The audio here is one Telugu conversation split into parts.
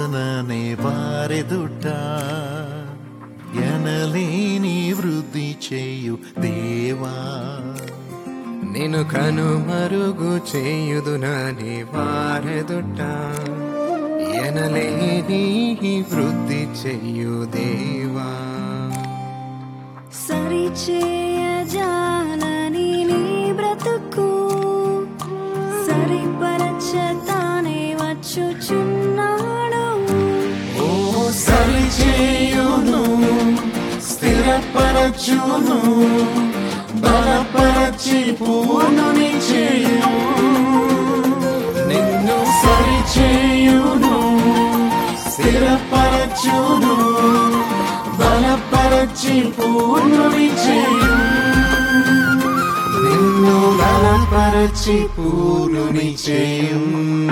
వలననే వారెదుట ఎనలేని వృద్ధి చేయు దేవా. నేను కనుమరుగు చేయుదునని వారెదుట ఎనలేని వృద్ధి చేయు దేవా. సరిచేయజాలని నీ బ్రతుకు సరిపరచతానే వచ్చుచున్నాడు. ఓ సరిచేయును, స్థిరపరచును, బలపరచి పూర్ణుని చేయు. నిన్ను సరిచేయును, స్థిరపరచును, బలపరచి పూర్ణుని చేయు. నిన్ను బలపరచి పూర్ణుని చేయు.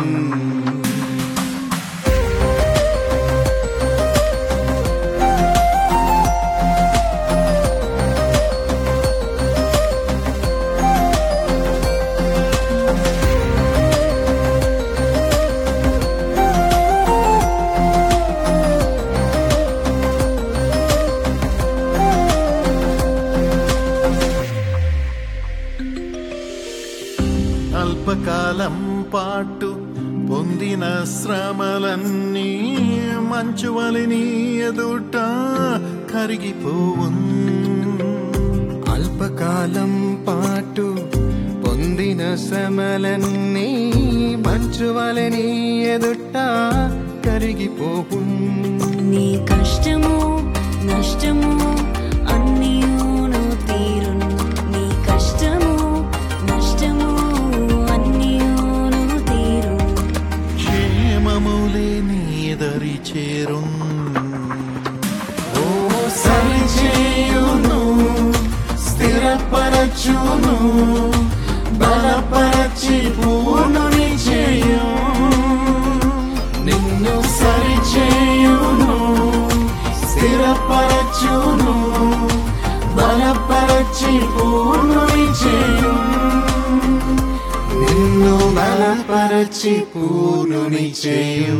అల్పకాలం పాటు పొందిన శ్రమలన్నీ మంచువలిని ఎదుట కరిగిపోవున్. అల్పకాలం పాటు పొందిన శ్రమలన్నీ మంచువలని ఎదుట కరిగిపోవు. నీ కష్టము నష్టము అన్నీను తీరును. నీ కష్టము నష్టము అన్నీను తీరును. క్షేమములే నీ దరి చేరున్. ఓ సరిచేయును, స్థిరపరచును, బలపరచి పూర్ణుని చేయు. నిన్ను సరిచేయును, స్థిరపరచును, బలపరచి పూర్ణుని చేయు. నిన్ను బలపరచి పూర్ణుని చేయు.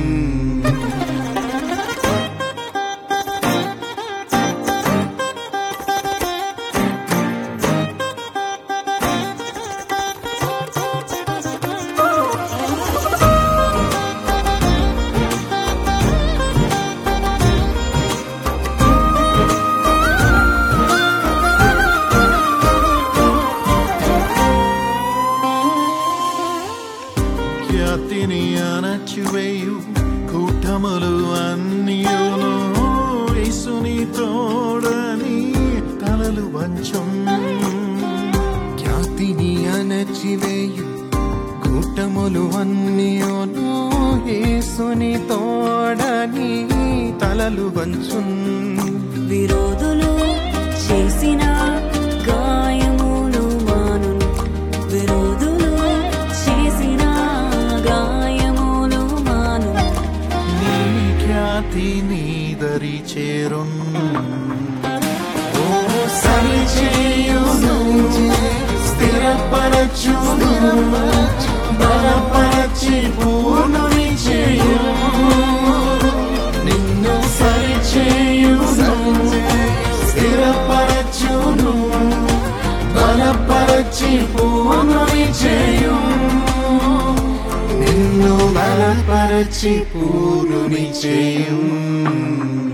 ఖ్యాతిని అణచివేయు కూటములు అన్నియును యేసుని తోడని తలలు వంచున్. ఖ్యాతిని అణచివేయు కూటములు అన్నియును యేసుని తోడని తలలు వంచున్. విరోధులు చేసిన గాయములు మానును. విరోధులు చేసిన గాయములు మానును. నీ ఖ్యాతి నీ దరి చేరున్. ఓ సరిచేయును, స్థిరపరచును, బలపరచి పూర్ణుని చేయు. నిన్ను సరిచేయును, స్థిరపరచును, బలపరచి పూర్ణుని చేయు. నిన్ను బలపరచి పూర్ణుని చేయు.